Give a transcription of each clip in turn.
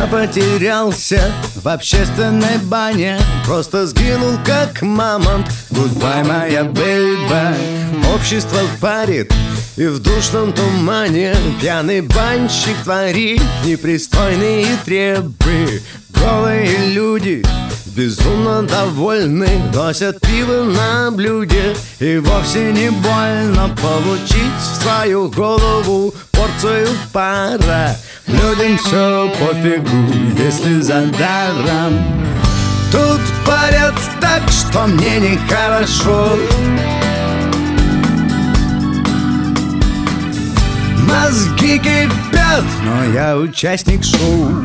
Я потерялся в общественной бане, просто сгинул как мамонт. Goodbye, моя бейба. Общество парит, и в душном тумане пьяный банщик творит непристойные требы. Голые люди безумно довольны, носят пиво на блюде. И вовсе не больно получить в свою голову порцию пара. Людям все пофигу, если за даром. Тут парят так, что мне нехорошо. Мозги кипят, но я участник шоу.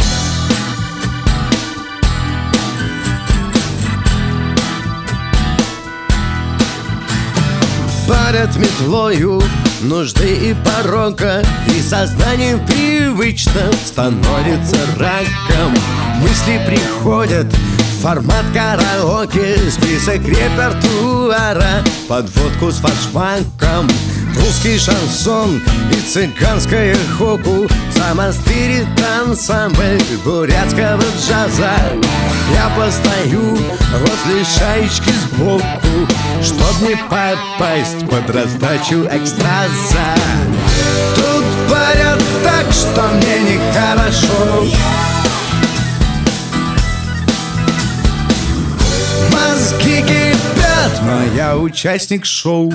Парят метлою нужды и порока, и сознание привычно становится раком. Мысли приходят в формат караоке, список репертуара под водку с фаршмаком. Русский шансон и цыганское хоку, самостырит ансамбль бурятского джаза. Я постою возле шаечки сбоку, чтоб не попасть под раздачу экстаза. Тут парят так, что мне нехорошо. Мозги кипят, но я участник шоу.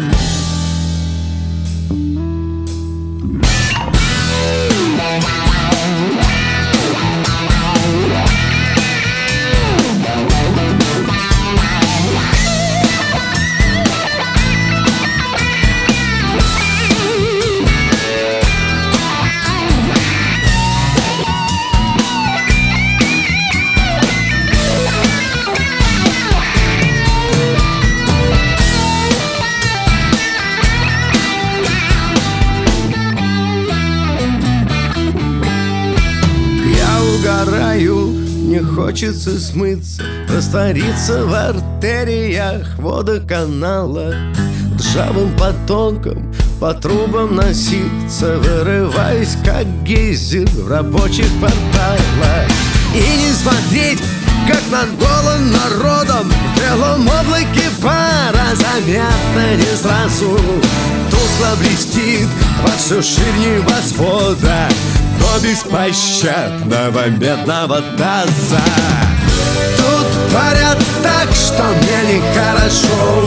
Не хочется смыться, раствориться в артериях водоканала, ржавым потоком по трубам носиться, вырываясь как гейзер в рабочих кварталах. И не смотреть, как над голым народом в белом облаке пара заметно не сразу тускло блестит во всю ширь небосвода до беспощадного медного таза. Тут парят так, что мне нехорошо.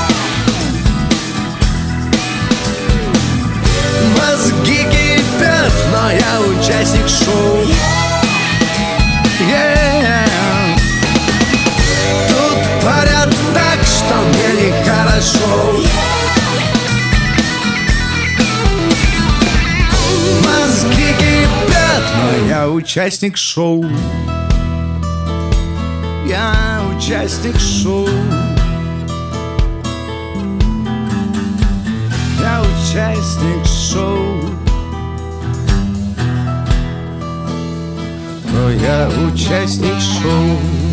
Мозги кипят, но я участник шоу. Тут парят так, что мне нехорошо. Мозги кипят, но я участник шоу. Я участник шоу. Я участник шоу. Но я участник шоу.